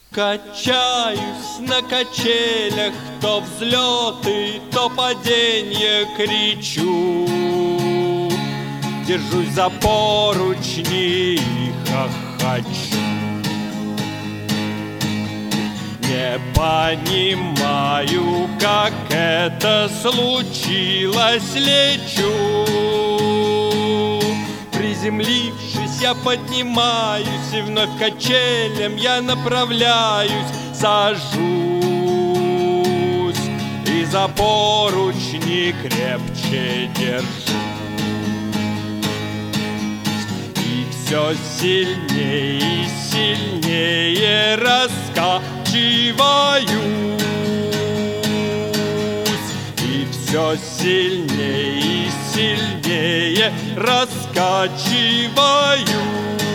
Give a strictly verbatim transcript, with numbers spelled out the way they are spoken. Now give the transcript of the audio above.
Качаюсь на качелях, то взлеты, то паденье, кричу. Держусь за поручни и хохочу. Не понимаю, как это случилось, лечу. Приземлившись, я поднимаюсь, и вновь к качелям я направляюсь. Сажусь и за поручни крепче держу. И все сильнее и сильнее раскачиваюсь. И все сильнее и сильнее раскачиваюсь.